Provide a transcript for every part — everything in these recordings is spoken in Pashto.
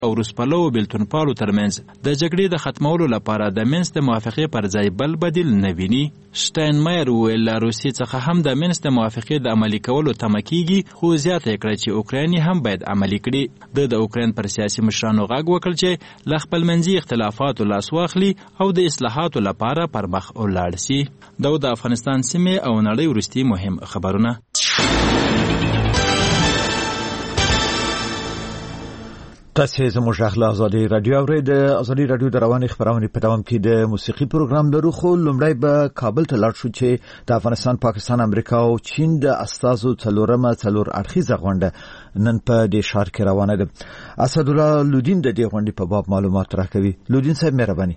او روسپالو بلتونپالو ترمنځ د جګړې د ختمولو لپاره د مینسک د موافقې پر ځای بل بدیل نه ویني. شټاینمایر وویل له روسیې څخه هم د مینسک د موافقې د عملي کولو تمه کیږي، خو زیاته یې کړه چې اوکراین هم باید عملي کړي. د اوکراین پر سیاسي مشرانو غږ وکړ چې له خپلمنځي اختلافاتو لاس واخلي او د اصلاحاتو لپاره پر مخ ولاړ شي. دا د افغانستان سیمې او نړۍ وروستي مهم خبرونه. تاسو زموږ غږ آزادي رادیو اورئ. د آزادي رادیو د رواني خبرونې په دوام کې د موسیقي پروګرام لرو، خو لومړی به کابل ته لاړ شو چې د افغانستان، پاکستان، امریکا او چین د استازو څلور اړخیزه غونډه نن په دې ښار کې روانه ده. اسدالله لودین د دې غونډې په باب معلومات راکوي. لودین صاحب مهرباني.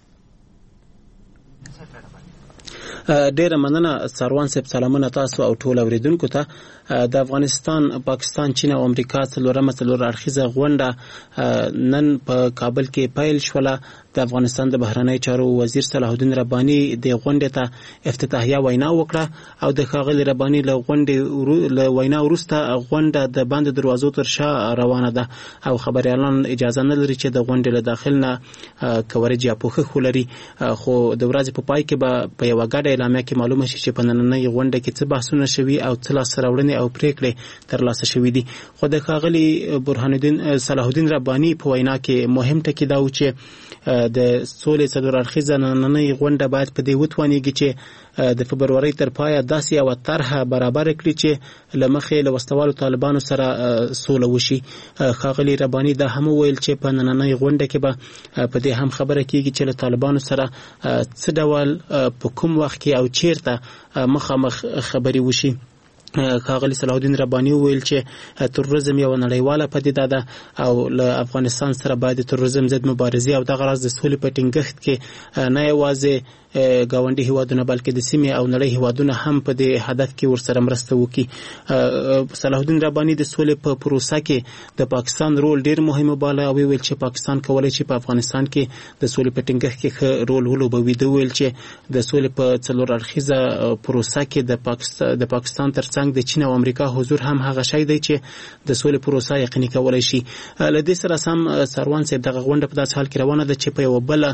ډیره مننه سروان صاحب. سلامونه تاسو او ټول اوریدونکو ته. د افغانستان، پاکستان، چین او امریکا څلور اړخیزه غونډه نن په کابل کې پیل شوله. د افغانستان د بهرنی چارو وزیر صلاح الدین رباني د غونډې ته افتتاحیه وینا وکړه او د ښاغلي رباني له غونډې وینا وروسته غونډه د بند دروازو تر شا روانه ده او خبريالان اجازه نه لري چې د غونډې له داخل نه کورج یا پوښښ ولري. خو د ورځې په پای کې به په یو غاډه اعلامیه کې معلومه شي چې په نننۍ غونډه کې څه بحثونه شوي او څه لاسته راوړنې او پریکړې ترلاسه شوي دي. خو د ښاغلي برهان الدین صلاح الدین رباني په وینا کې مهم ټکی دا و چې د سولې څلور اړخیزه نننۍ غونډه باید په دې وتوانیږي چې د فبرورۍ تر پایه داسې یو طرحه برابر کړي چې لمخې له وسوالو طالبانو سره سوله وشي. ښاغلي رباني دا هم ویل چې په نننۍ غونډه کې به په دې هم خبره کیږي چې له طالبانو سره څه ډول په کوم وخت کې او چیرته مخامخ خبري وشي. ښاغلي صلاح الدین رباني ویل چې تروریزم یو نړیواله پدیده ده او له افغانستان سره باید تروریزم ضد مبارزه او د غرض د سولې په ټینګښت کې نه یوازې گاونډي هیوادونه بلکې د سیمې او نړۍ هیوادونه هم په دې هدف کې ورسره مرسته وکړي. صلاح الدین رباني د سولې په پروسه کې د پاکستان رول ډیر مهم باله او ویل چې پاکستان کولای شي په افغانستان کې د سولې په ټینګښت کې رول ولوبوي. د ویل چې د سولې په څلور اړخیزه پروسه کې د پاکستان ترڅنګ د چین او امریکا حضور هم هغه شی دی چې د سولې پروسه یقیني کولای شي. له دې سره سم سروان صاحب دغه غونډه په داسې حال کې روانه ده چې په یو بل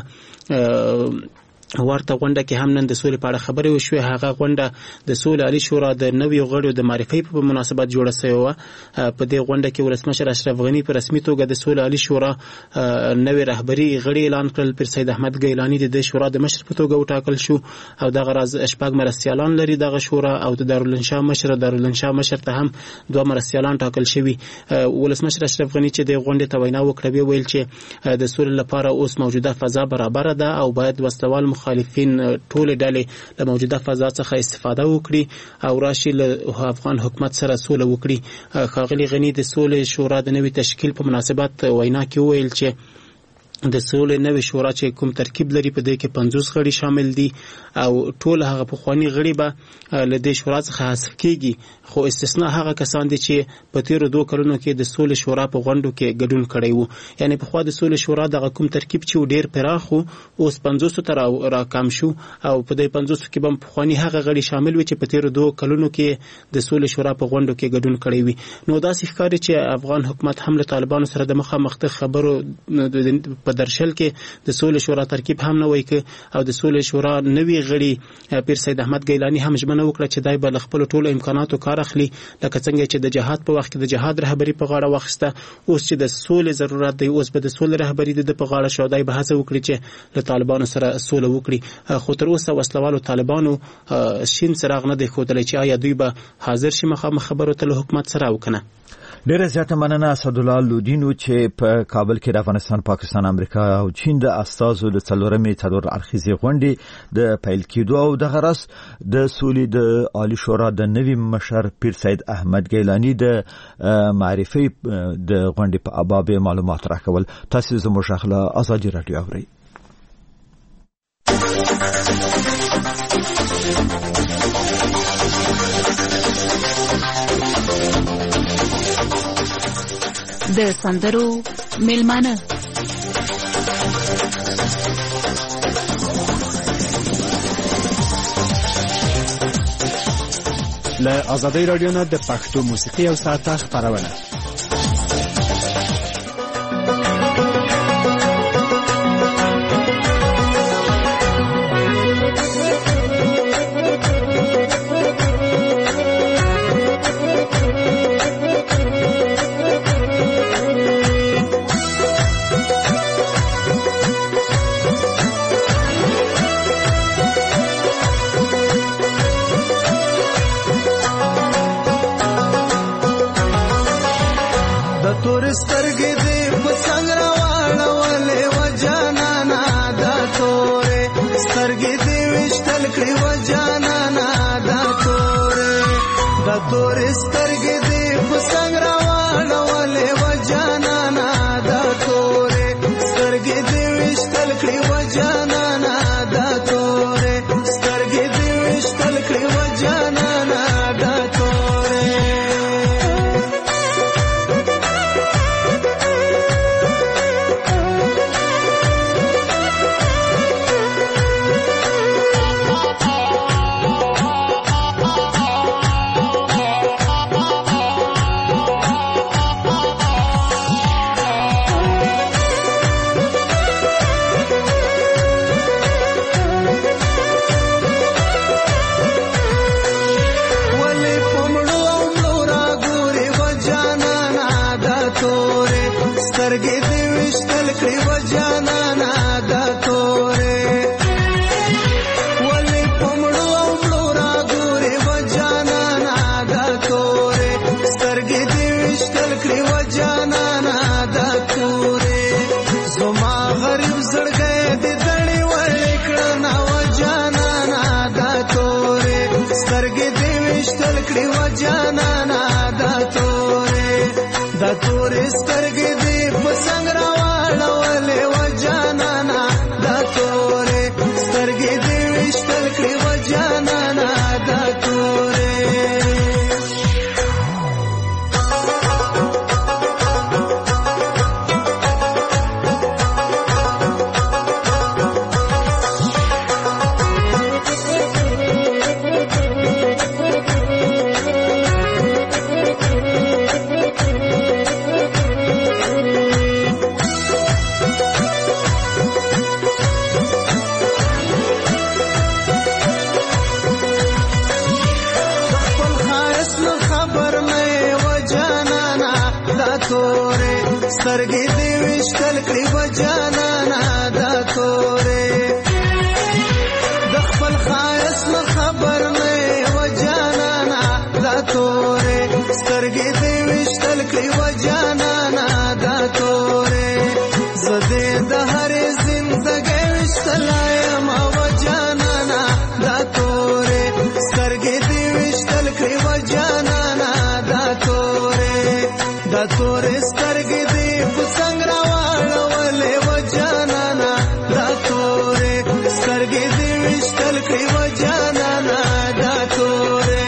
ورته غونډه کې هم نن د سولې په اړه خبرې وشوې. هغه غونډه د سولې عالی شورا د نویو غړو د معرفي په مناسبت جوړه شوې و. په دې غونډه کې ولسمشر اشرف غنی په رسمي توګه د سولې عالی شورا نوی رهبری غړي اعلان کړل. پیر سید احمد ګیلانی د شورا د مشر په توګه وټاکل شو او دغه راز شپږ مرستیالان لري دغه شورا او د دارالانشا مشر ته هم دوه مرستیالان ټاکل شوي. ولسمشر اشرف غنی چې د غونډې ته وینا وکړه ویل چې د سولې لپاره اوس موجوده فضا برابر ده او باید وسوال مخالفین ټول ډلې له موجوده فضا څخه استفاده وکړي او راشي له افغان حکومت سره سوله وکړي. ښاغلي غنی د سولې شورا د نوي تشکیل په مناسبت وینا کې ویل چې د سولې نوې شورا چې کوم ترکیب لري په دې کې 50 غړي شامل دي او ټول هغه پخوانی غړي به له دې شورا څخه حذف کیږي. خو استثناء هغه کسان دي چې په تیرو 2 کلونو کې د سولې شورا په غونډو کې ګډون کړی وو. یعنی په خوا د سولې شورا دغه کوم ترکیب چې ډیر پراخ وو اوس 50 ته راکم شو او په دې 50 کې به پخوانی هغه غړي شامل وي چې په تیرو 2 کلونو کې د سولې شورا په غونډو کې ګډون کړی وي. نو داسې ښکاري چې افغان حکومت هم له طالبانو سره د مخامخ خبرو په درشل کې د سولې شورا ترکیب هم نه وای ک او د سولې شورا نوی غړي پیر سید احمد ګیلانی هم ژمنه وکړه چې دای به خپل ټولو امکاناتو کار اخلي لکه څنګه چې د جهاد په وخت کې د جهاد رهبری په غاړه واخسته. اوس چې د سولې ضرورت دی اوس به د سولې رهبری د په غاړه شو. دای به هڅه وکړي چې له طالبانو سره سوله وکړي. خو تر اوسه وسلوالو طالبانو شین څراغ نه دی ښودلی چې آیا دوی به حاضر شي مخامخ خبرو ته له حکومت سره وکنه. ډیره زیاته مننه اسدالله لودین چې په کابل کې د افغانستان، پاکستان، امریکا او چین د استازو د څلور اړخیزې غونډې د پیل کېدو او د غرض د سولې د عالی شورا د نوي مشر پیر سید احمد ګیلانی د معرفي د غونډې په باب معلومات راکول. تاسو زموږ غږ آزادي رادیو اورئ. د سندرو میلمانه له آزادۍ رادیو نه د پښتو موسیقي او ساعت خبرونه سترګې دې په څنګ راواړولې و جانانه دا تورې سترګې دې ویشتل کړې و جانانه دا تورې سترګې دې ویشتل کړې و جانانه دا تورې سترګې دې ویشتل کړې و جانانه دا تورې ولې په مړو او مړو راګورې و جانانه دا تورې سترګې دې ویشتل کړې و جانانه دا تورې زما غریب زړګی دې دړې وړې کړنه و جانانه دا تورې سترګې دې ویشتل کړې و جانانه دا تورې دا تورې سترګې دې په څنګ راواړولې و جانانه دا تورې سترګې دې ویشتل کړې و جانانه دا تورې سترګې دې ویشتل کړې و جانانه دا تورې د خپل ښایست نه خبر نه و جانانه دا تورې سترګې دې ویشتل کړې و جانانه دا تورې زه دې د هرې زندګۍ ویشتلی یم و جانانه دا تورې سترګې دې ویشتل کړې و جانانه دا تورې دا تورې سترګې دې په څنګ راواړولې و جانانه دا تورې سترګې دې ویشتل کړې و جانانه دا تورې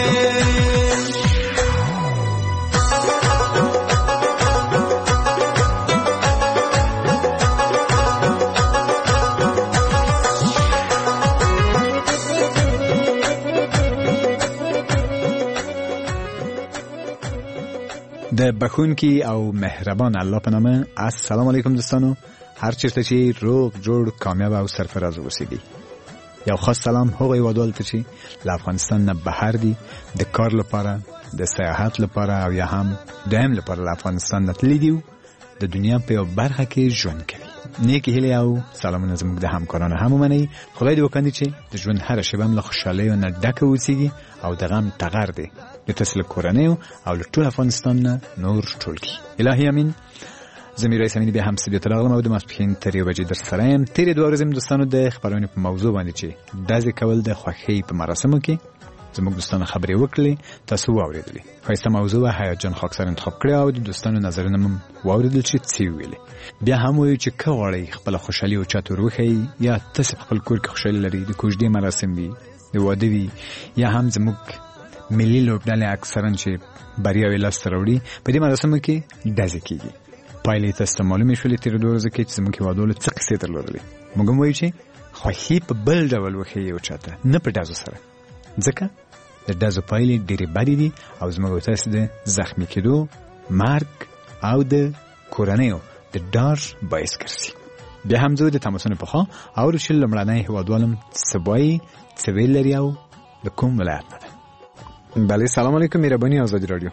د بخونکی او مهربان الله په نامه. السلام علیکم دوستانو، هر چیرته چې روغ جوړ کامیاب او سرفراز اوسئ. یو خاص سلام هغه یوادول ته چې له افغانستان نه بهر دي د کار لپاره، د سیاحت لپاره او یا هم دائم لپاره له افغانستان نه تللي دي د دنیا په یو برخه کې ژوند کوي. نیک هیلې او سلامونه زموږ د همکارانو هم ومنئ. خدای دې وکړي چې د ژوند هره شېبه له خوشحالیو نه ډکه اوسیږي او د غم ټغر دی د تاسو له کورنیو او له ټول افغانستان نه نور ټول کی. الهي امین. زمير رئیس امین به هم سټډیو ته راغلم او د ماسپښین تر 3 بجې در سره یم. تیرې 2 ورځې دوستانو د خبرونې په موضوع باندې چې دازې کول د خوښۍ په مراسمو کې زموږ دوستانو خبرې وکړلې، تاسو واورېدلې. ښایسته موضوع حیات جان خاکسار انتخاب کړی او د دوستانو نظرونه هم واورېدل چې څه ویلې. بیا هم وایو چې که غواړئ خپل خوشحالي او چاته وروښیئ یا تاسو خپل کور کې خوشحالي لرئ، د کوژدې مراسم وي، د واده وي، یا هم زموږ ملي لوبډلې اکثرا چې بریاوې لاسته راوړي په دې مراسمو کې ډزې کېږي. پایلې تاسو ته معلومې شولې تېرې 2 ورځې کې چې زموږ هېوادوالو څه قصې درلودلې. موږ هم وایو چې خوښي په بل ډول وښیئ یو چاته، نه په ډزو سره، ځکه د ډزو پایلې ډېرې بدې دي او زموږ تاسو د زخمي کېدو، مرګ او د کورنیو د ډار باعث ګرځي. بیا هم زه د تماسونو په خوا اورو چې لومړنی هېوادوالم څه وایي، څه ویل لري او د کوم ولایت نه ده. بله، سلام علیکم. مهرباني آزادی رادیو.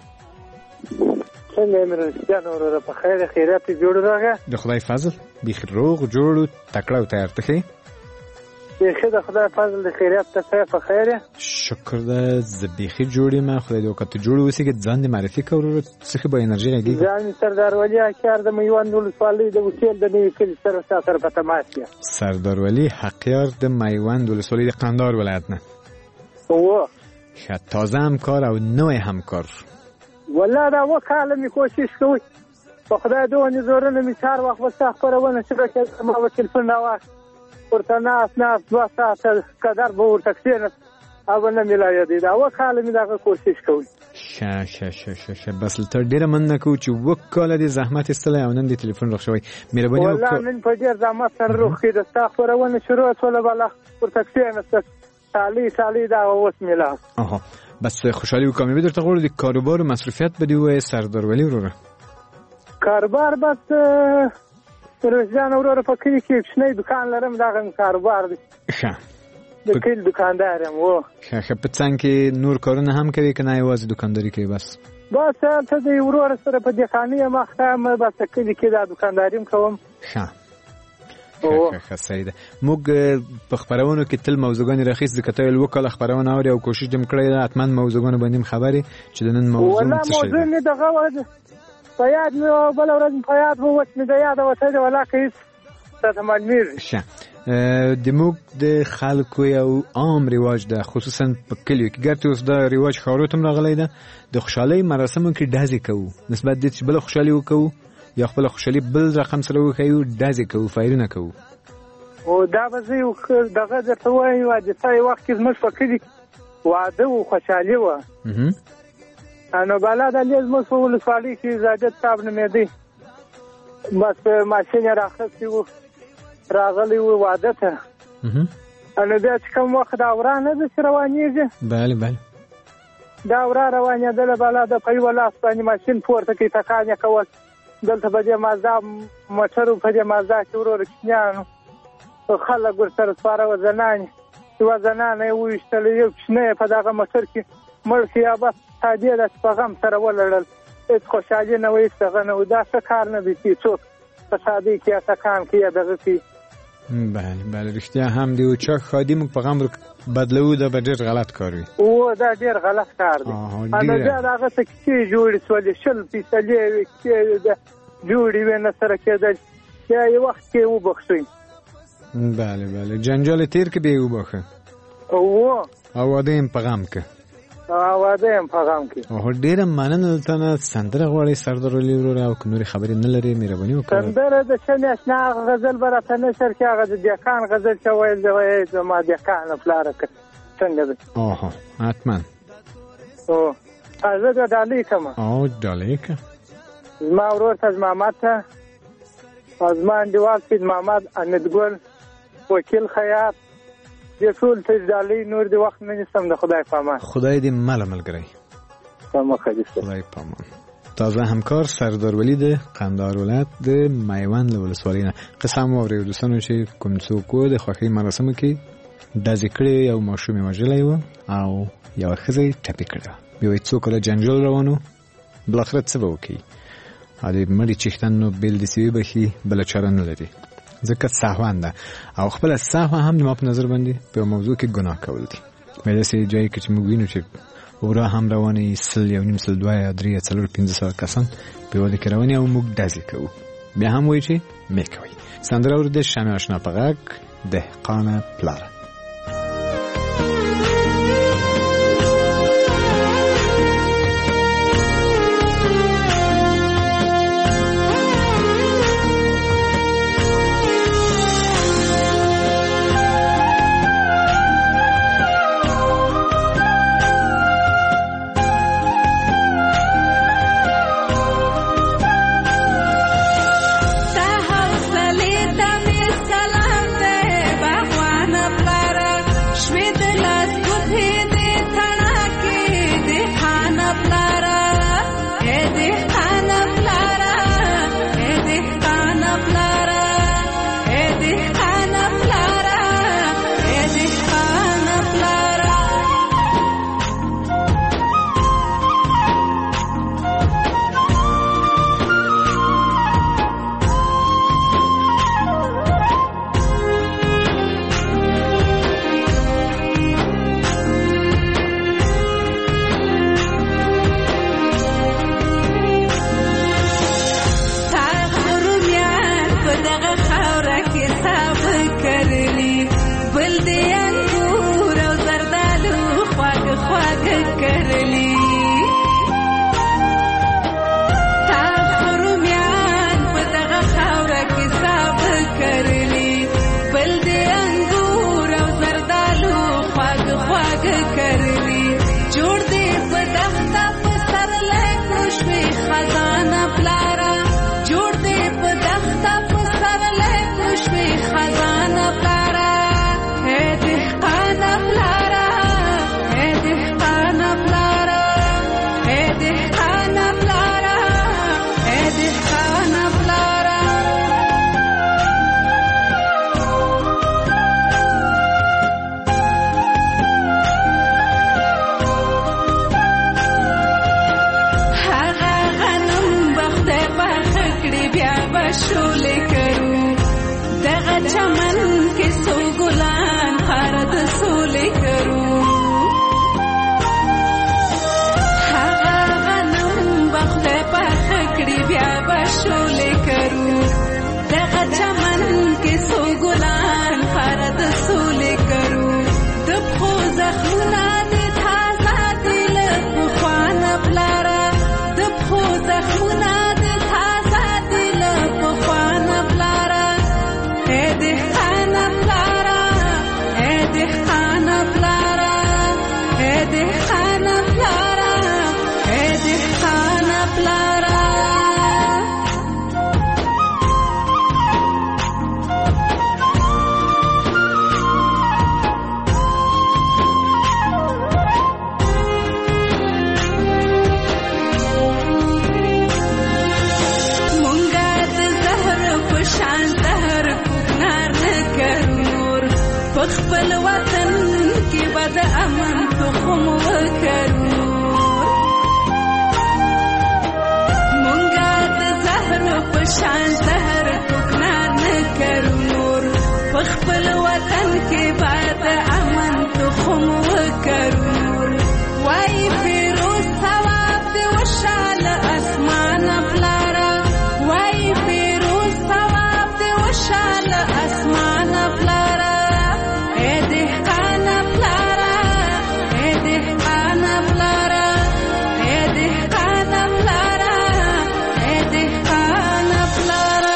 څنګه مرستيان اوره په خیر خیرات جوړ راغی؟ د خدای فضل بیخ روغ جوړ تکړه او تیار ته بیخي د خدای فضل د خیرات ته په خیر. شکر ده ز بیخي جوړې ما خدای دې وکړه جوړ وسی کې ځان دې معرفي کړو څه به انرژي راګي. ځان سردار ولی اخیار د میوان ولسوالۍ د وسیل د نوې کلی سره په تماس کې. سردار ولی اخیار د میوان ولسوالۍ د قندهار ولایت نه. او تازه همکار او نوې همکار والله دا وکاله می کوشش کوي په خدای دوه زورونه می 4 وخت وسه خبرونه چې ما تلیفون راوړ ورته ناس 2 ساعت قدر به ورته کېنه او نه ملایې دی دا وکاله می دا کوشش کوي. شه بس تر ډیره مننه کو چې وکاله دې زحمت استله او نن دې تلیفون روښ شوی مهرباني والله نن په ډیر زحمت سره روښ کې د تا خبرونه شروع شول بل ورته کېنه سالی دا اوس ملا. آها بس خوشحالی و کامیابی درته غواړو د کاروبار و مصروفیت بدی و سردار ولی وروره. کاروبار بس روزانه وروره په کلی کې شنه دکان لرم دا کاروبار دی. ښه د کلی دکاندارم و. ښه په څنګه کې نور کارونه هم کوي کنه یوازې دکانداری کوي بس ته د وروره سره په دکانې مخه بس کلی کې دا دکانداریم کوم. ښه ښه صحیح ده. موږ په خبرونو کې تل موضوعګان راخیس د کتل وکاله خبرونه اوري او کوشش دم کړی ده حتما موضوعګان باندې خبري چې نن موضوع څه شي. موضوع نه دغه وځه په یاد نو بل ورځ په یاد وو چې د یاد وته ولا کیس ته معلومیر. ښه د موږ د خلکو یو عام رواج ده خصوصا په کلیو کې ګرته اوس دا رواج خاورو تم راغلی ده د خوشحالي مراسمو کې ډازې کوو نسبت دې چې بل خوشحالي وکړو یا خپل خوشحالي بل رقم سره وکړو ډازې کوو فایرونه کوو. او دا به زه دغه درته وایم د څای وخت کې زموږ په کلي واده او خوشحالي وه نو بالا د زموږ په ولسوالۍ کې زیادت صاحب نومېدی بس ماشین یې راخیستی و راغلی و واده ته نو بیا چې کوم وخت دا ورا نه ده چې روانېږي بله دا ورا روانېدله بالا د په یوه لاس باندې ماشین پورته کوي تکان یې کول دلته په دې مازدا موټرو په دې مازدا کې ورور کوچنیانو خلک ورسره سپاره زنانې یوه زنانه یې وویشتله یو کوچنی په دغه موټر کې مړ شي یا بس سادې ده چې په غم سره ولړل هېڅ خوشحالي نه وه هېڅ دغه نه و دا ښه کار نه دی چې څوک په شادۍ کې یا تکان کې یا دغه کې. بله رښتیا هم دی او چا ښادي موږ په غم بدلوو دا به ډېر غلط کار وي. او دا ډېر غلط کار دی. نو بیا د هغه څه کیسې جوړې شولې 20 فیصدې وې کیسې جوړې وې نه سره کېدل یا یو وخت کې وبخښئ. بله جنجال تیر که بیا وبخښه او واده یم په غم که ډېره مننه دلته نه سندره غواړئ سردار علي وروره او که نورې خبرې نه لرې مهرباني وکړه. سندره د ښه ناشنا غزل به راته نشر کړي هغه د دهقان غزل چې ویل دی زما دهقانه پلاره که څنګه دی. حتما زه د ډالۍ کړم ډالۍ که زما ورور ته محمد ته او زما انډیوال سید محمد امیدګل وکیل خیاط دې ټول ته ډالۍ نور د وخت نه نیسم د خدای په امان. خدای دې مله ملګری خدای په امان. تازه همکار سردار ولی د قندهار ولایت د میوند له ولسوالۍ نه قسم واورئ دوستانو چې کوم څوک د خوښۍ مراسمو کې ډزې کړې یو ماشوم یې وژلی و او یوه ښځه یې ټپي کړې وه بیا یې څو کاله جنجال روان و بالاخره څه به وکړي د مړي چښتن نو بیل د سوي بخي بله چاره نه لري ځکه سهوان ده او خپله سهوه هم د ما په نظر باندې په موضوع کې ګناه کول دي. بیا داسې ځای کې چې موږ وینو چې ورا هم روانې 100 1.5 2 3 4 5 کسان په واده کې روانې او موږ ډزې کوو بیا هم وایي چې مې کوئ. سندره اورېده شمع اشنا په غږ دهقانه پلاره. سلام دے بغوان پلا خپل وطن کې به د امن تخم وکرو مونږه د زهر په شان زهر ټوکنا نه کرو خپل وطن کې به د امن تخم وکرو وای فیروز ثواب دې وشاله اسمان پلارا وای فیروز ثواب دې وشاله اسمان پلارا اے دهقان پلارا اے دهقان پلارا اے دهقان پلارا اے دهقان پلارا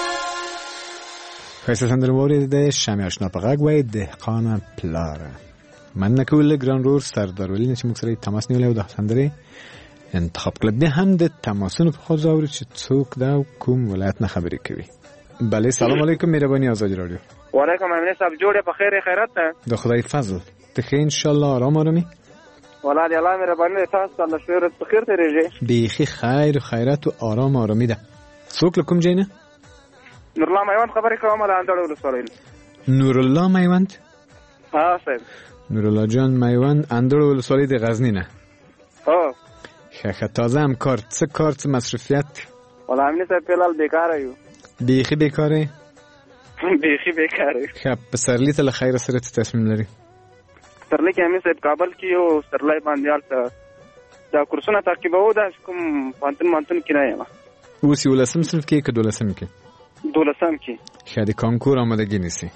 خیسته سندر مورد ده شمی آشنا پا غاگ وای دهقان پلارا من نکول گران رور سردار ولی نچه مکسره تماس نیوله و ده سندره انتخاب کلب ده هم ده تماسون پا خود زاوری چه چوک ده و کم ولایت نخبری کوي بله سلام علیکم میربانی آزادی رادیو و علیکم امینه صاحب جوړه په خیر خیرات ده ده خدای فضل تخی انشالله آرام آرامی ولا دی الله میربانی تاسو الله شویر په خیر تیریږي بیخی خیر و خیرات و آرام آرامی ده څوک لکم جینه نورالله میوند خبرې کوم له اندړ ولسوالۍ نورالله میوند ها صاحب نورالله جان میوند اندړ ولسوالۍ د غزنی نه ها ښه تازه هم کار څه مصرفیت ولا امینه صاحب فلال بیکاره یو بیخی بیکاره بیخی بیکاره ښه په سرلی ته له خیر سره تصمیم لري سرلی کې امینه صاحب کابل کې یو سرلی باندې الته دا کورسونه تعقیبو دا کوم پانتون کې نه یم اوس یو لسم صنف کې که دولسم کې دولسم کې ښه د کانکور آمادګي نیسي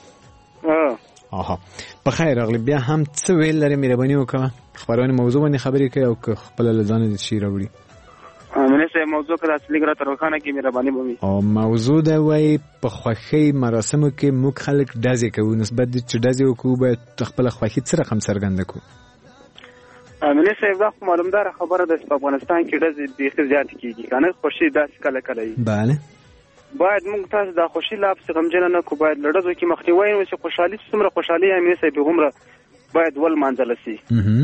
آها په خیر راغلی بیا هم څه ویل لري مهرباني وکړه خبرونه موضوع باندې خبرې کوي او که خپل لزان دې شي راوړي امینه صاحب موضوع کړه اصلي ګره تر وخانه کې مهرباني ومي او موضوع دا وای په خوخي مراسمو کې موږ خلک دازې کوو نسبت د چې دازې وکړو به خپل خوخي څه رقم څرګند کو امینه صاحب دا معلومدار خبره ده په افغانستان کې دازې ډېر زیات کیږي کنه خوشي داسې کله وي bale باید موږ تاسو د خوشي لاب څخه غمجن نه کو باید لړزو کې مخنیوي او چې خوشحالي څومره خوشحالي امینه صاحب همره باید ول منځل شي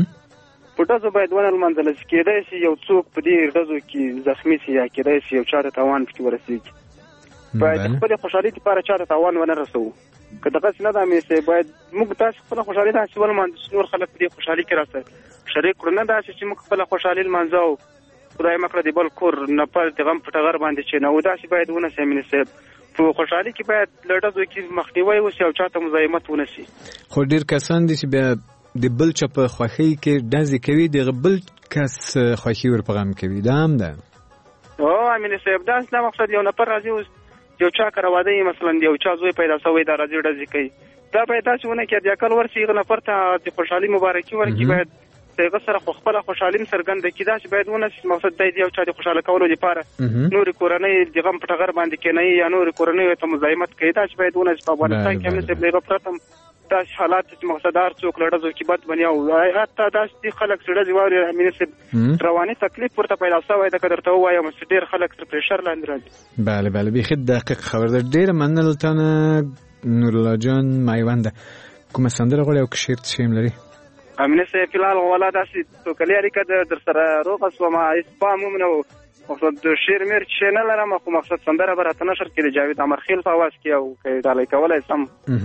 پټازو باید ول منځل شي کېدای شي یو څوک په دې لړزو کې زخمی شي یا کېدای شي یو چاته تاوان پکې ورسیږي باید خپل خوشحالي لپاره چاته تاوان ونه رسو که دغه څه نه د امینه صاحب باید موږ تاسو خپل خوشحالي د ول منځ نور خلک دې خوشحالي کې راځي شریک کړنه دا چې موږ خپل خوشحالي منځو خدای مکړه دی بل کور نه پر دغم پټغر باندې چې نو داسې باید ونه سي امینه صاحب په خوشحالي کې باید لړزو کې مخنیوي وشي او چاته مزاحمت ونه شي خو ډیر کسان دي چې بیا د بل چا په خوښۍ کې داسې کوي د بل کس خوښي ور پیغام کوي دا هم ده او امینه صاحب دا څه مقصد یو نفر راځي یو چا کرواده مثلا یو چا زوی پیدا شوی دا راځي داسې کوي دا باید تاسو ونه کې د عقل ورسي نفر ته د خوشحالي مبارکي ورکړي باید څنګه سره خپل خوشحالي سرګند کیدا چې باید ونه مقصد دی یو چا د خوشاله کولو لپاره نور کورنۍ دغه پټغر باندې کې نه یا نور کورنۍ ته مزاحمت کوي دا چې باید ونه په افغانستان کې هم څه بلغه پرتم دا حالات چې مقصدار څوک لړزو کې بد بنیا او حتی دا چې خلک سره دی واري امینه صاحب رواني تکلیف ورته پیدا شوی دا قدر ته وایم چې ډیر خلک تر پريشر لاندې راځي bale به خد دقیق خبر ده ډیر منل تنه نورالله جان میوند کوم سندره غوړي او کشیر شیم لري امینه صاحب فلال ولا داسې تو کلیاري کده در سره روغ اسوما اسپام مومنو مقصد شیر میر چې نه لرم خو مقصد سندره برته نشر کړي جاوید امرخیل په आवाज کې او کې ډالۍ کولای سم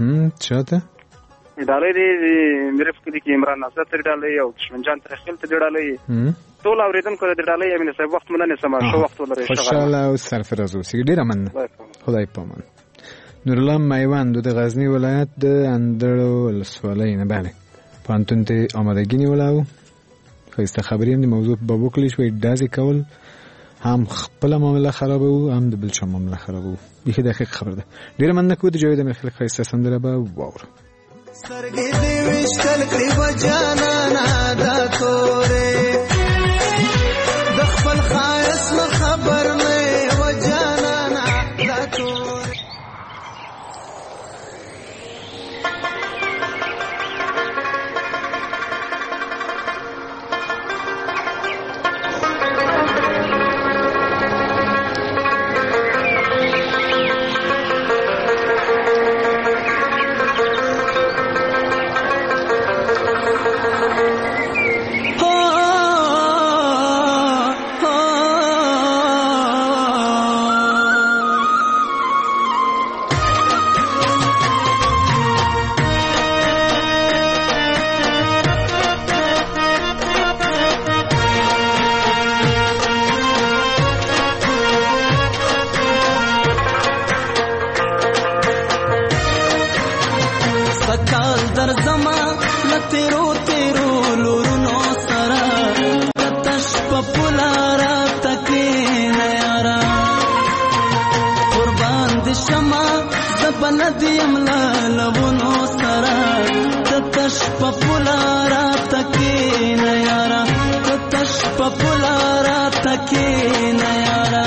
چاته ډالۍ دې مې رفق دي کې عمران ناصر تر ډالۍ او شمنجان تر خیل ته ډالۍ ټول اوریدونکو د ډالۍ امینه صاحب وخت مونږ نه سم شو وخت ولري خوشاله او سرفراز اوسې ډیر امن خدای پامان نورالله میوند د غزنی ولایت د اندړ ولسوالۍ نه bale پانتون ته آمادگی نیولاو خسته خبریم د موضوع په بابو کلیش وای دازې کول هم خپل معاملې خرابه او هم د بل چا معاملې خرابه دغه دقیق خبر ده ډیر من کو د جوړې د مخلق خسته سندره به واور سترګې دې وشتل کړي بجانا نادا تورې د خپل خاص خبر مې وجانا نادا تورې Oh کال در زما لتیرو تیرو لورونو سرا تش پپولارا تکین یارا قربان د شما زبن دیم لونو سرا تش پپولارا تکین یارا تش پپولارا تکین یارا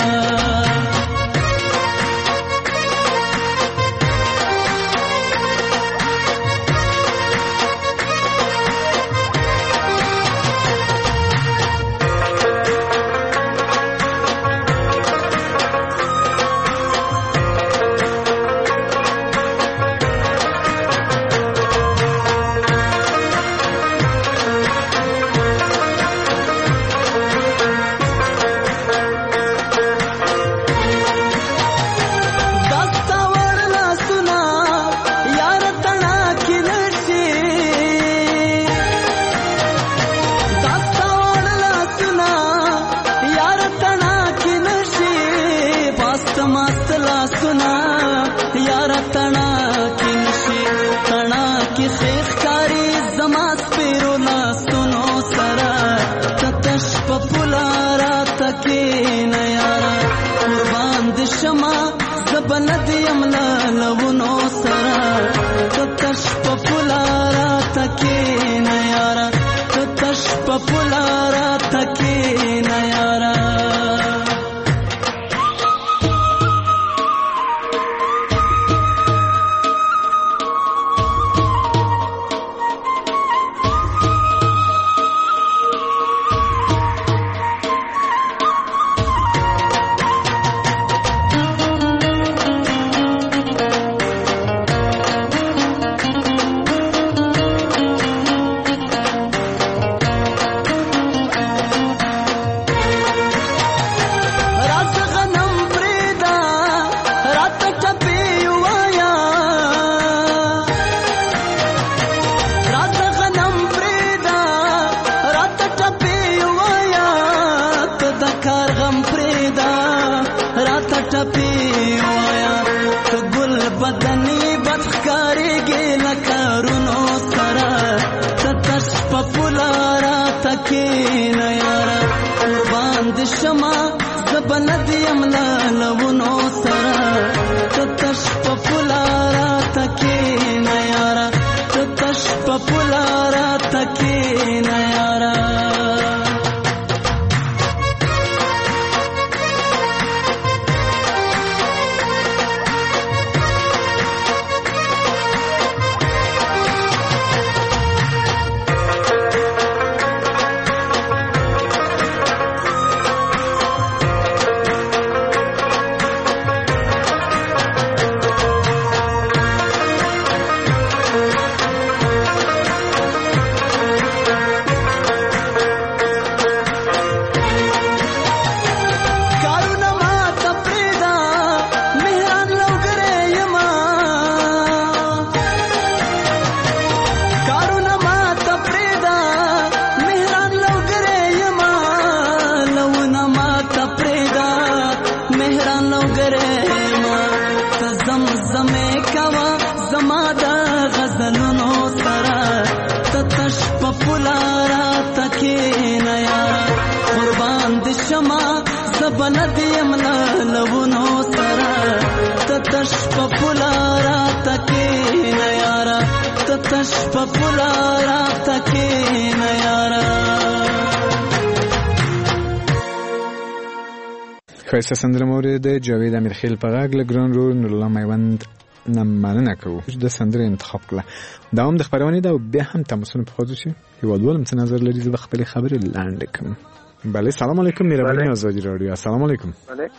خیسته سندره مورد جاوید امیرخیل په غږ له ګران رور نورالله میوند نه مننه کوو د سندرې انتخاب کړه. دوام د خپرونې ده او بیا هم تماسونه په خود شي. هیوادوال څه نظر لري زه به خپلې خبرې لاندې کړم. بله سلام علیکم مهرباني آزادی رادیو. السلام علیکم.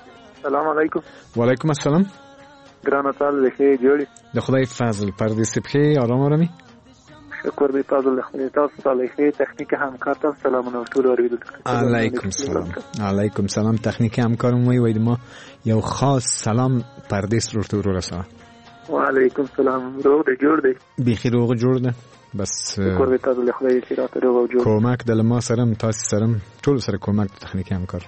سلام علیکم. وعلیکم السلام. ګرانه تاسو ښه جوړی؟ د خدای فضل پردیس بخیر آرام آرامي. شکر دی فضل خدای تاسو صالحه تکنیک همکار تاسو سلامونه ټول اوریدل. علیکم سلام. علیکم سلام. تکنیک همکارم وی ما یو خاص سلام پردیس ورته ورسوه. وعلیکم سلام. روغ دی جوړ دی؟ بخیر روغ جوړ دی. بس شکر دی تاسو خدای چې راته روغ جوړ. کومک د ما سره تاسو سره ټول سره کومک تکنیک همکار.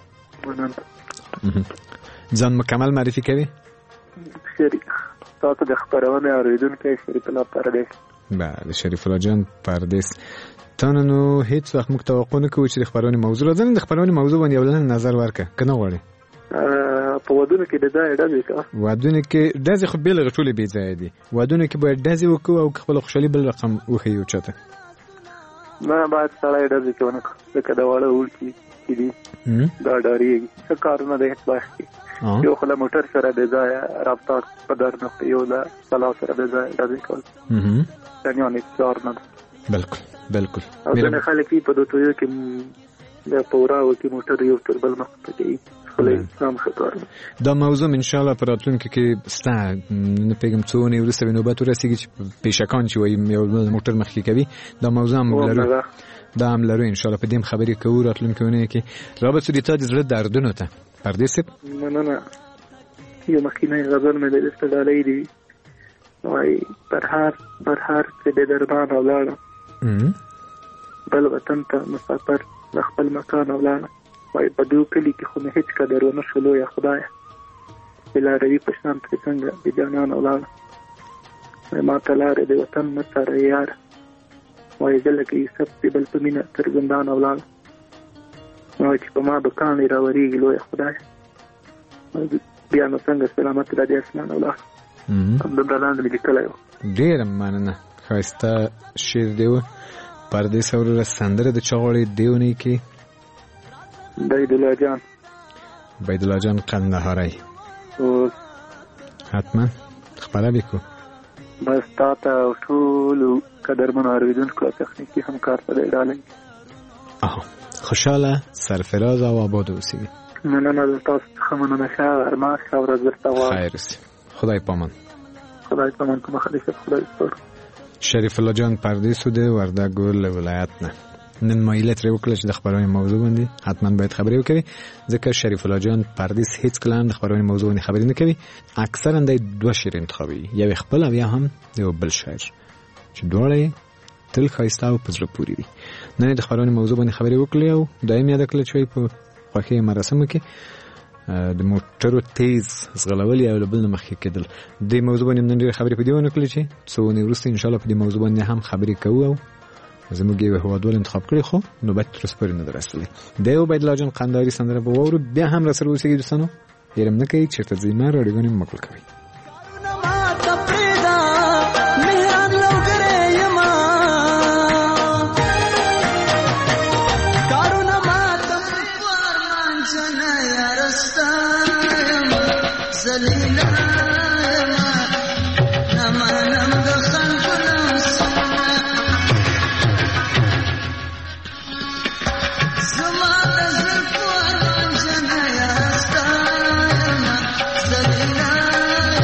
مننه. ځان مکمل معرفي کوي؟ شریک تاسو د خبرونه اوریدونکو شریک الله پردیس. بله شریف الله جان پردیس تانو هیڅ وخت موږ توقع نه کوو چې د خبرونې موضوع راځي. د خبرونې موضوع باندې یو نظر ورکړه کنه غواړي په ودونو کې د ځای ډزې کا ودونو کې ډزې خو بیل غټولې بي ځای دي. ودونو کې باید ډزې وکړو او خپل خوشحالي بل رقم وخیو چاته نه باید سړی ډزې کوي لکه دا واړه وړي چې دي دا ډاریږي څه کارونه د هیڅ وخت یو خلا موټر سره د ځای رابطه په در نه یو لا سلا سره د ځای ډزې کول ځانونه نه کار نه بالکل بالکل او څنګه خلک په دوه یو کې د پوراو کې موټر یو تر بل مخ پکې دا موضوع ان شاء الله پراتونکو کې ستا نه پیغام څونه ورسته نوبت ورسیږي چې پیشکان چې وي یو موټر مخکې کوي دا موضوع هم لرو دا هم لرو ان شاء الله په دې خبرې کوو راتلونکو نه کې رابط سړي ته زړه دردونه ته پردیس نه یو مخکینه غزل مې د استدلالې دی وای برهار چې د دربان اولاړه بل وطن ته مسافر خپل مکان اولاړه وای په دوه کلی کې خو نه هیڅ قدر ونه شلو یا خدای بلا روي پښتون ته څنګه د جانان اولاد ما تلاره د وطن مسره یار وای ځلکه یې سب بل په مینا تر زندان اولاد وای چې په ما دکان راوري لوی خدای بیا نو څنګه سلامت راځي اسمان اولاد هم د بلند لیکلای ډیر مننه خاسته شیر دیو پردیس اور سندره د چاغړې دیونه کې بيدالله جان قندهاري حتما خبره بکو بس تاته ټول قدرمن اوریدونکو تخنیکی همکار سره ډالې خوشاله سرفراز او آباد اوسئ. مننه تاسو څخه مننه ښه ارمان ښه ورځ درته وایم. خیر اوسئ. خدای پامان. خدای پامان کوم خدای خدای ستور. شریف الله جان پردیسو د وردګ ولایت نه نن مایله تر وکړه چې د خبرونې موضوع باندې حتما باید خبرې وکړي ځکه شریف الله جان پردیس هیڅ کله د خبرونې موضوع باندې خبرې نه کوي. اکثرا د دوه شعر انتخابي یو خپل او یا هم یو بل شاعر چې دواړه تل خایسته او پزړه پوری دي. نن د خبرونې موضوع باندې خبرې وکړي او دایم یاد کړل چې په خوښي مراسمو کې د موټرو تیز زغلول یا بل نه مخکې کېدل. د موضوع باندې نن ډېر خبرې پدې ونه کړې چې څو نه ورسته ان شاء الله په دې موضوع باندې هم خبرې کوو. زموږ یو هوادول انتخاب کړی خو نوبت تر سپوري نه درسلی. د یو بيدالله جان قندهاري سندره به وورو بیا هم را سره اوسېږي دوستانو. هیرم نه کوي چې تر زیمه راډیوګانې مقبول کوي. زما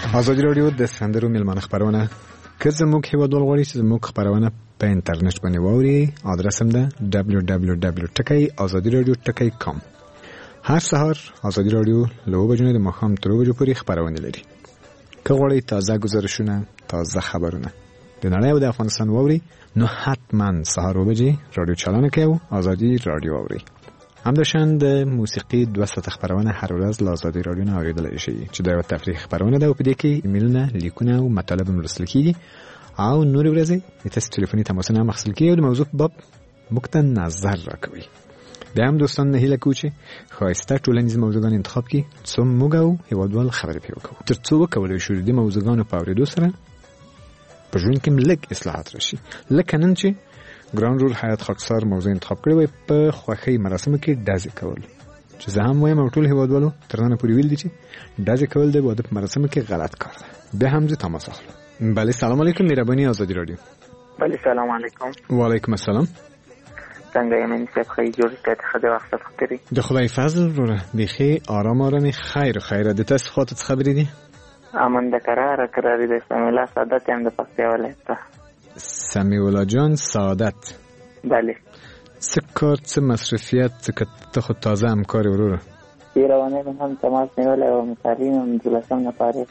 ازادي رادیو د سندرو میلمانه خبرونه که زموږ هیوادوال غواړي چې زموږ خبرونه په انټرنیټ باندې واوري آدرس هم ده www.azadiradio.com. هر سهار ازادي رادیو له 9 بجو د ماښام تر 2 بجو پورې خبرونه لري. که غواړئ تازه گزارشونه، تازه خبرونه د نړۍ او د افغانستان واوري نو حتما سهار 2 بجې رادیو چالان کړئ او ازادي رادیو واوري. همداشان د موسیقي 200 خبرونه هر ورځ له ازادي رادیو نه اوریدل شي چې دا یو تفریح خبرونه ده او په دې کې ایمیلونه، لیکونه او مطالب مرسل کیږي او نور ورځې تاسو ټلیفوني تماسونه مخسل کیږي او د موضوع په باب مکتن نظر راکوي. بیا هم دوستان هیله کوو چې خاصه ټولنیز موضوعګان انتخاب کړي څو موږ او هیوادوال خبرې پیو کوو ترڅو وکولای شو د موضوعګانو په اورېدو سره په ژوند کې لږ اصلاحات راشي. لکه نن چې ګران رول حیات خاکسار موضوع انتخاب کړی وای په خوښۍ مراسمو کې ډازې کول، چې زه هم وایم ټول هیوادوالو تر نن پورې ویل دي چې ډازې کول د واده په مراسمو کې غلط کار ده. بیا هم زه تماس اخلم. بله سلام علیکم، مهرباني آزادی رادیو. بله سلام علیکم. و علیکم السلام. څنګه یې من صاحب خیر جوړ کړه خدای وخت خطرې د خدای فضل وروره بخي آرام خیر د تاسو خاطر خبرې دي امن د قرار د سمیع الله سعادت هم د پکتیا ولایت. سمیع الله جان سعادت. بله څه کار څه مصرفیت څه ته خو تازه همکار وروره روانه هم تماس نیول او مثالین دلسم نه پاره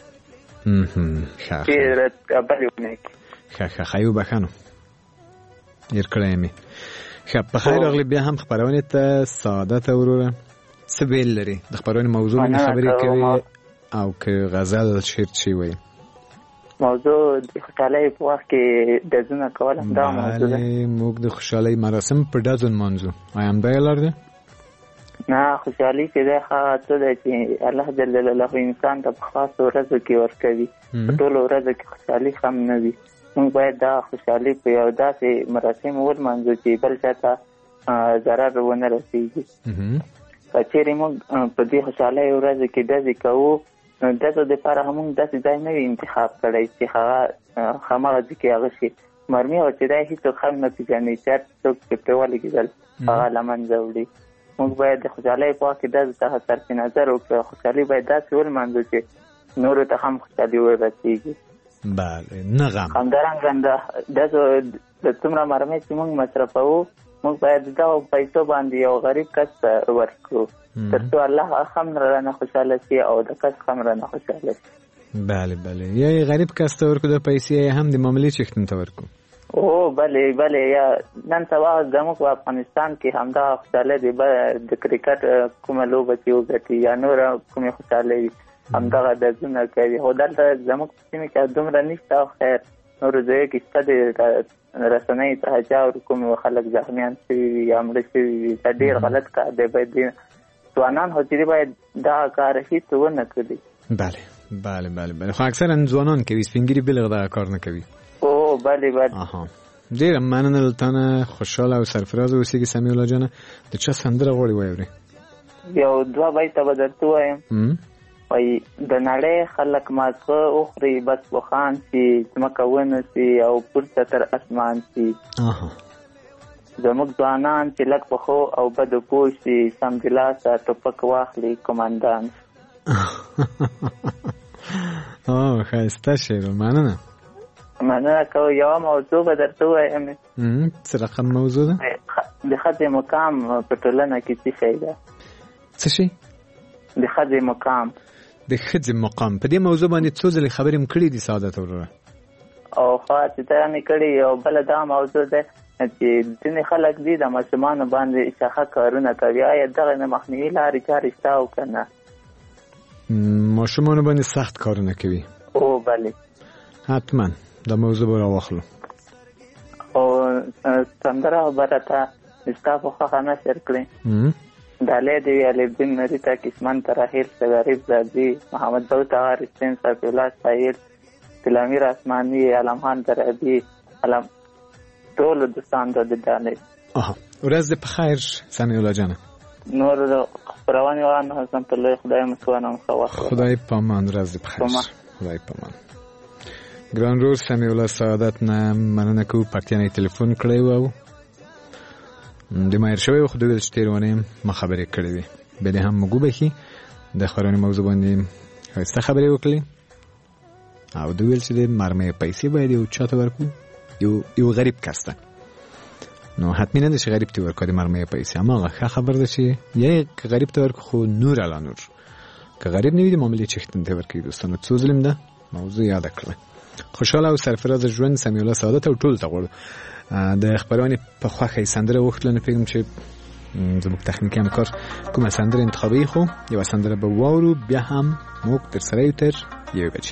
خیر بله خیو بخنو ير کړی خب بخیر اغلی بیا هم خبرونه ته سعادت وروره څه ویل لري د خبرونه موضوع نه خبرې کوي او که غزل شعر چی وایي موضوع د خوشحالۍ په وخت کې ډزونه کول هم دا موضوع ده. موږ د خوشحالۍ مراسم په ډزون منځو ایم دا لار ده نه خوشحالي چې ده ښه څه ده چې الله جل جلاله انسان ته په خاصو ورځو کې ورکوي په ټولو ورځو کې خوشحالي هم نه وي. موږ باید دا خوشحالي په یو داسې مراسم ولمانځو چې بل چا ته ضرر ونه رسېږي. که چېرې موږ په دې خوشحالۍ ورځو کې ډزې کوو نو دغه دپاره هم موږ داسې ځای نه وي انتخاب کړی چې هغه هماغه ځای کې هغه شي مرمي او چې دی هېڅوک هم نه پېژني چې هر څوک چې پرې ولګېدل هغه له منځه وړي. موږ باید د خوشحالۍ په وخت کې داسې څخه صرف نظر وکړو. خوشحالي باید داسې ولمانځو چې نورو ته هم خوشحالي ورسېږي. بله نه غم همدارنګه د څومره مرمۍ چې موږ مصرفوو موږ باید دغه پیسو باندې یو غریب کس ته ورکړو تر څو الله هم رانه خوشحاله شي او د کس هم رانه خوشحاله شي. بله یا غریب کس ته ورکړو د پیسې هم د معاملې چښتن ته ورکړو. او بله یا نن سبا زموږ په افغانستان کې همدا خوشحاله دی د کرکټ کومه لوبه چې وګټي یا نور کومه خوشحاله وي همدغه ډزونه کوي. خو دلته زموږ په سیمه کې دومره نشته او خیر نورو ځایو کې شته د رسنۍ تهجا کوم خلک زخمیان شوي وي یا مړه شوي وي. دا ډېر غلط کار دی. باید ځوانان حاضري باید دا کار هیڅ ونه کړي. بله خو اکثرا ځوانان کوي سپینګیري بلغ دا کار نه کوي. او بله ډېره مننه له تا نه خوشحاله او سرفراز اوسېږي سمیع الله جانه. د چا سندره غواړې واورې؟ یو دوه بیته به درته ووایم. وایي د نړۍ خلک مازغه وخوري بس بخان شي ځمکه ونسي او پورته تر اسمان شي. زموږ ځوانان چې لږ پخو او بدو پوه شي سم د لاسه ټوپک واخلي قومندان. ښایسته شعر مننه کوم. یوه موضوع به درته ووایم. څه رقم موضوع ده؟ د ښځې مقام په ټولنه کې څه شی ده؟ څه شی؟ د ښځې مقام. د ښځې مقام په دې موضوع باندې څو ځلې خبرې م کړې دي سعادت وروره؟ او خاصه ته مې کړې. او بله دا موضوع ده چې ځینې خلک دي د ماشومانو باندې شاخه کارونه کوي. آیا دغه نه مخنیوي لارې چارې شته او که نه؟ ماشومانو باندې سخت کارونه کوي؟ او بله حتما دا موضوع به راواخلو. او سندره خبره ته ستا په خوښه نشر کړې ډالۍ دی الدین نری ته کسمان تراحیل غریب زادی محمد داود آغا رشتین صاحب الله سایل تلامیر آسمانی علم خان درابی علم ټول دوستان د ډالۍ. ورځ دې په خیر سمیع الله جانه. نور خبرونه وانه حسن په لوی خدای مسوانم خدای پامان. ورځ دې په خیر. خدای پامان. ګران رور سمیع الله سعادت نه مننه کوو. پکتیانه تلیفون کړی و د مایر شوی خو دوی چې تیرونه ما خبرې کړې وي به هم موږ به د خبرونه موضوع باندې ښایسته خبرې وکړي او د ویل چې د مرمۍ پیسې باید یو چاته ورکو، یو غریب کس ته. نو حتمی نه ده چې غریب ته ورکو د مرمۍ پیسې، اما ښه خبر ده چې یعنی که غریب ته ورکو خو نور علا نور، که غریب نه وي د معاملې چښتن ته ورکوي. دوستانو څو ظلم ده موضوع یاد کړئ. خوشحاله او سرفراز ژوند سمیع الله سعادت او ټول ته غواړو. د خبرونې په خوښه سندره وختل نه پیغام چې زموږ تخنیکي همکار کومه سندره انتخابي، خو یو سندره به واورو، بیا هم موږ تر سره یو تر 1 بجې.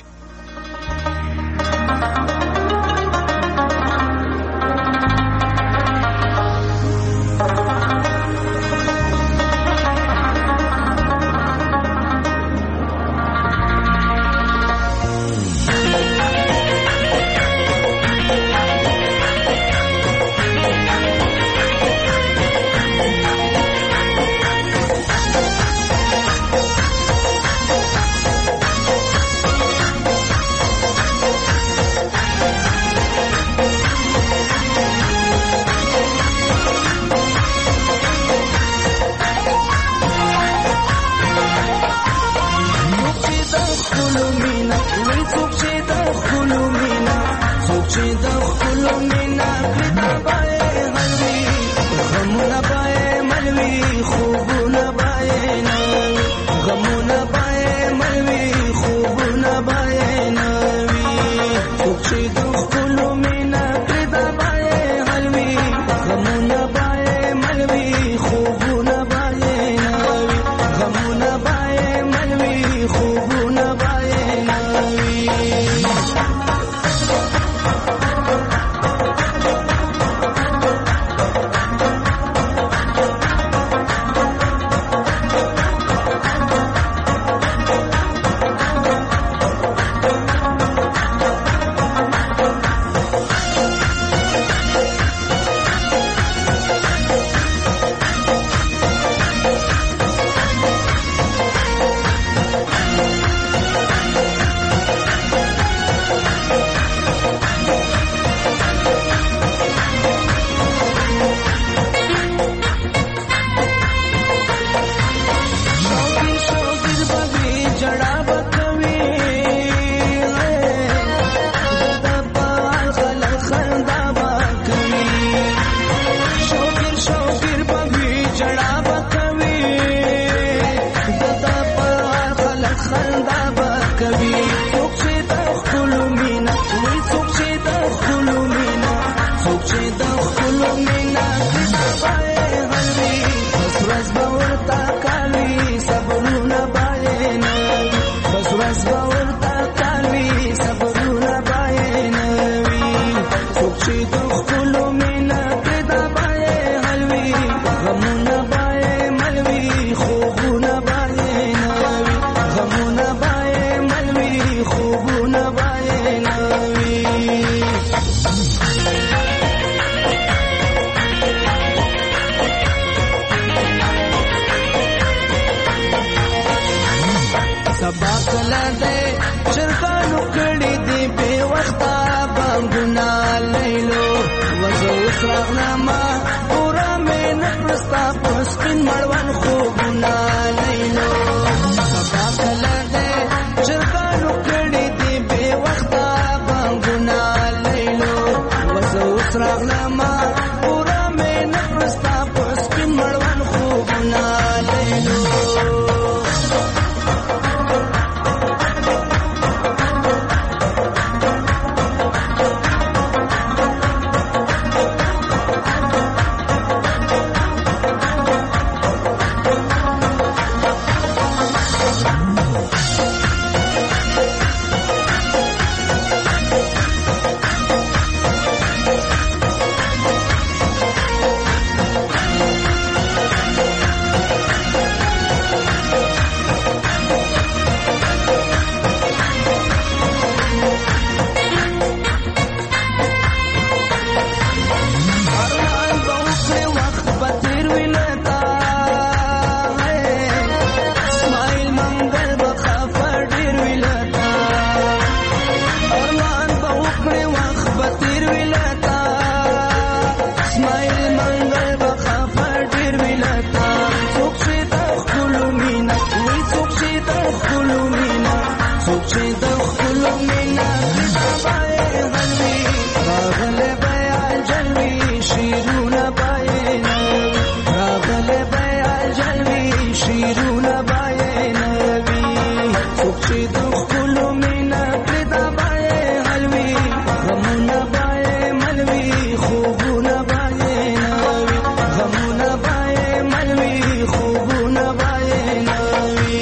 شیرونه بای نوی څوک چې د خپلو مینه پرې دا بای حلوي غمونه بای ملوي خوبونه بای نوی غمونه بای ملوي خوبونه بای نوی.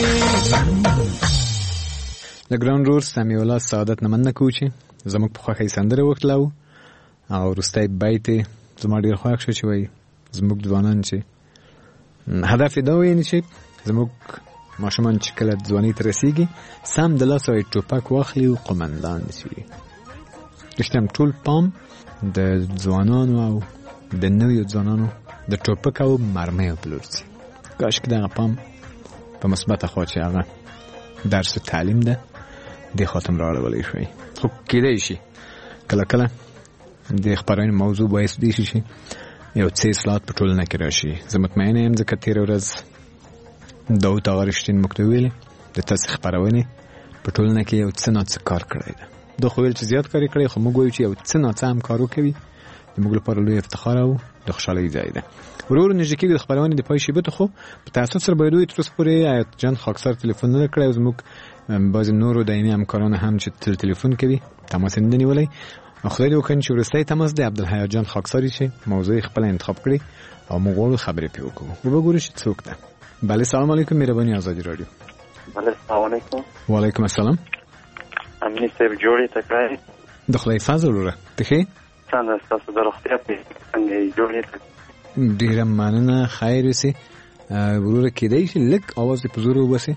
د ګران رور سمیع الله سعادت نه مننه کوو چې زموږ په خوښۍ سندرې وکړلو او وروستی بیت یې زما ډېر خوښ شو چې وایي زموږ ځوانان چې هدف یې دا وایي چې زموږ ماشومان چې کله ځوانۍ ته رسېږي سم د لاسه یې ټوپک واخلي او قمندان شي. رښتیا هم ټول پام د ځوانانو او د نویو ځوانانو د ټوپک او مرمیو په لور ځي. کاشکې دغه پام په مثبته خوا چې هغه درس و تعلیم ده دې خاتم را اړولی شوی. خو کېدای شي کله کله د خپرونې موضوع باعث دی شي یو څه اصلاحات په ټولنه کې راشي. زه مطمئنه یم ځکه تېره ورځ داود آقا رښتین موږ ته ویلې د تاسې خپرونې په ټولنه کې یو څه ناڅه کار کړی ده. دا خو ویل چې زیات کار یې کړی خو موږ وایو چې یو څه ناڅه هم کار وکوي زموږ لپاره لوی افتخار او د خوشحالۍ ځای ده. ورور نږدې کېږو د خپرونې د پای شیبه ته خو په تاسو سره باید وایي تر اوسه پورې ایت جان خاکسار تلیفون نه کړی او زموږ بعضې نورو دایمي همکاران هم چې تلیفون کوي تماس یې نه نیولی. خدای دې وکړي چې وروستی تماس د عبدالحی جان خاکساري چې موضوع خپله انتخاب کړي او موږ غواړو خبرې پرې وکړو. وبګورو چې څوک ده. بله سلام علیکم مهرباني ازادي راډیو. بله سلام علیکم. وعلیکم السلام. امینی صاحب جوړې ته کړی د خدای فضل وروره ته ښې څنګه ستاسو د روغتیا څنګه یې جوړې ته ډېره مننه خیر اوسې وروره کېدای شي لږ اواز دې په زور وباسې.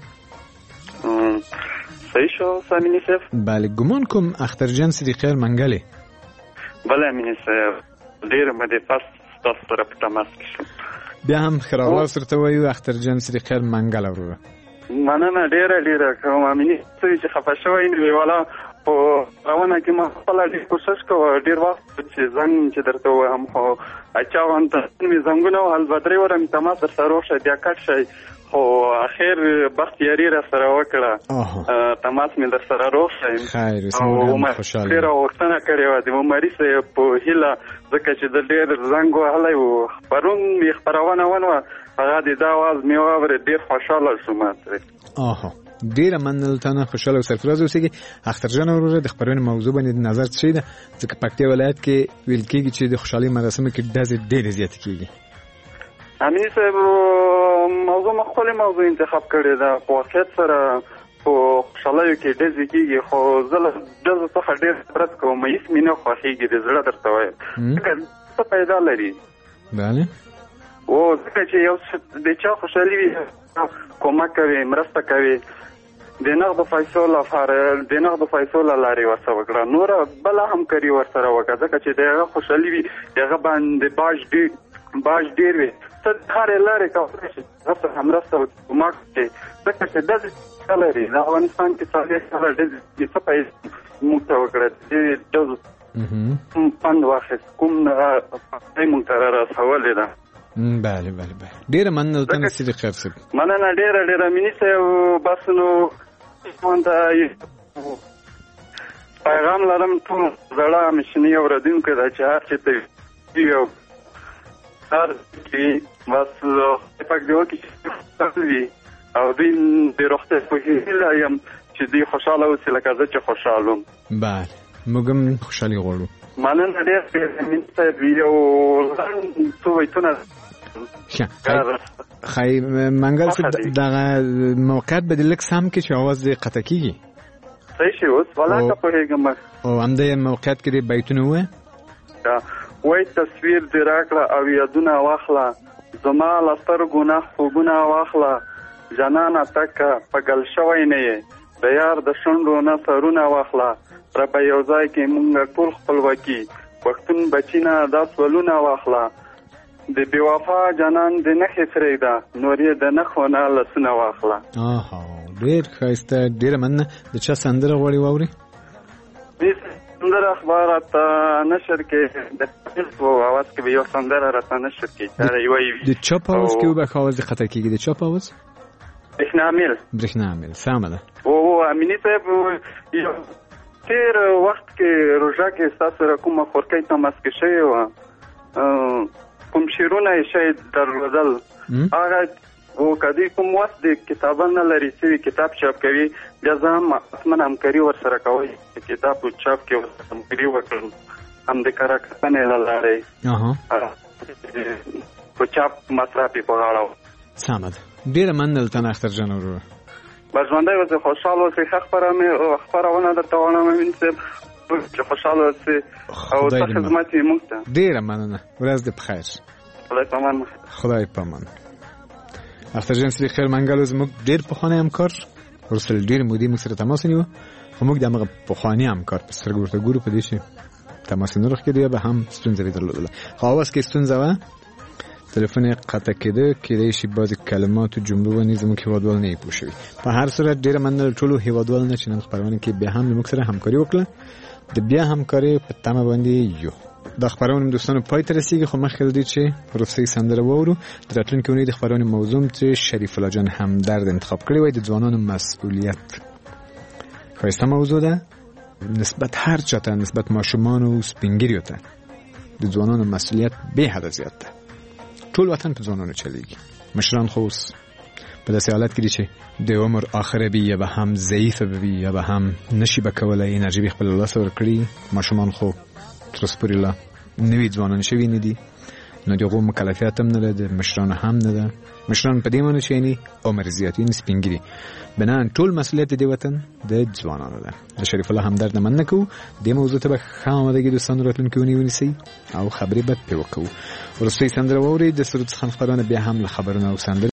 صحیح شو امینی صاحب. بله ګمان کوم اخترجان صدیقیار منګلې. بله امینی صاحب ډېر مده پس ستاسو سره په تماس کې شم. بیا هم ښه راغلاست ورته وایو اخترجان صدیقیار منګله وروره. مننه ډېره کوم امیني صاحب چې خفه شوی نه وي والا په روانه کې ما خپله ډېر کوشش کوه ډېر وخت چې زنګ چې درته ووایم خو اچاوم ته مې زنګونه وهل دوه درې واره مې تماس در سره وشی بیا کټ شی خو اخر بختیاري را سره وکړه تماس مې در سره روغ شی او ډېره غوښتنه کړې وه د عمري صاحب په هیله ځکه چې د ډېر زنګ وهلی و پرون مې خپرونه ونوه هغه د دا اواز مې واورېد ډېر خوشحاله شوم ترې. ډېره مننه له تا نه خوشحاله او سرفراز اوسېږي. اخترجان وروره د خپرونې موضوع باندې د نظر څه شی ده ځکه پکتیا ولایت کې ویل کېږي چې د خوشحالۍ مراسمو کې ډزې ډېرې زیاتې کېږي. امیني صاحب موضوع ما خپلې موضوع انتخاب کړې ده په واقعیت سره په خوشحالیو کې ډزې کېږي خو زه له ډزو څخه ډېر نفرت کوم هېڅ مې نه خوښېږي د زړه درته وایم ځکه څه پیدا لري. بله او ځکه چې یو د چا خوشحالي وي کومک کوي مرسته کوي د نغدو پیسو لپاره د نغدو پیسو له لارې ورسره وکړه نوره بله همکاري ورسره وکړه ځکه چې د هغه خوشحالي وي د هغه باندې باج ډېر وي ته د هرې لارې کولی شي هغه سره مرسته کومک کوي ځکه چې داسې څه لري د افغانستان کې څلوېښت کاله ډزې څه پیسې موږ ته وکړه دې ډزو پند واخیست کوم موږ ته را رسولې ده. بله ډېره مننه ته نصیر خیر صاحب. مننه ډېره میني صاحب بس نو ته پیغام لرم ټول زړه مشني اورېدونکو ته چې هر چېرته وي هر بس پاک دی وکړي او دوی د روغتیا په هیله یم چې دوی خوشحاله اوسي لکه زه چې خوشحاله وم. بله موږ هم خوشحالي غواړو. مننه ډېر میني صاحب یو څو بیتونه خی منګل صاحب دغه موقعیت به د لږ سم کې چې اواز دې قطع کېږي. صحیح شي اوس ولا که پوهېږم او همدې موقعیت کې دې بیتونه ووایه وای تصویر دې راکړه او یادونه واخله زما له سترګو نه خوبونه واخله جانانه تکه په ګل شوی نه یې د یار د شونډو نه سرونه واخله ربه یو ځای کې مونږ ټول خپلواکي پښتون بچي نه دا سولونه واخله د بې وفا جانان دې نښې پرېږده نور یې د نښو نه لاسونه واخله. ډېر ښایسته ډېره مننه. د چا سندره غواړې واورې؟ سندره اخبارات نشر کې د په اواز کې به یو سندره راته نشر کې چاره یوه وي د چا په اواز کې وبه اواز دې قطع کېږي د چا په اواز؟ برېښنا میل سمه ده. امیني صاحب یو تېر وخت کې روژه کې ستاسو سره کومه خورکۍ تماس کې شوې وه کوم شعرونه یې شاید درلودل هغه او کدی کوم وخت د کتابونه لري چې کتاب چاپ کوي بیا ځم اسمن همکاري ورسره کوي کتاب چاپ کې ورسره همکاري وکړم هم د کار کتنې لاره په چاپ مصرفي په غاړه سمد ډیر مننه تن اختر جان ورو بژوندای وځه خوشاله اوسې خبرونه درته وایم چې خوشاله اوسې او د خدمت یې موږ ته ډیر مننه ورځ دې بخیر خدای پامان اختر جان سری خیر منګل زموږ ډیر پخوانی همکار ورسره ډیر مودې موږ سره تماس نیو خو موږ دغه پخوانی همکار په سترګو ورته ګورو په دې چې تماس نه راکړي به هم ستونزې درلودله خو اوس کې ستونزه وه تلفن قطع کېده شي بعضی کلمات او جملو باندې زموږ هیوادوال نه پوښوي په هر صورت ډیر مننه ټولو هیوادوال نه چې نن خبرونه کې به هم موږ سره همکاري وکړه د بیا همکاري په تمه باندې یو د خبرونه دوستانو پای ته رسیدي خو مخکې دې چې روسي سندره وورو د راتلونکي اونۍ د خبرونه موضوع چې شریف الله جان همدرد انتخاب کړی وای د ځوانانو مسؤلیت خاصه موضوع ده نسبت هر چاته نسبت ماشومان او سپینګریو ته د ځوانانو مسؤلیت به حد زیات ده ټول وطن په ځوانانو چلیږي مشران خو په داسې حالت کې دي چې د عمر آخره بي یا به هم ضعیفه بي یا به هم نشي بکولای انرژي به خپل لاس ورکړي ماشومان خو تر اوسه پورې لا نوي ځوانان شوي نه دي نو دغه مکلفیت هم نه ده مشران هم نه ده مشران په دې معنی چې یعنی عمر زیات یې سپینګري بنان ټول مسؤلیت د وطن د ځوانانو ده د شریف الله همدرد نه مننه کو د موضوع ته خامدګي دوستان راتلونکي ونیسي او خبرې به په وکړو ورسې سندره ووري د سرود خان خبرونه بیا هم له خبرونه او سندره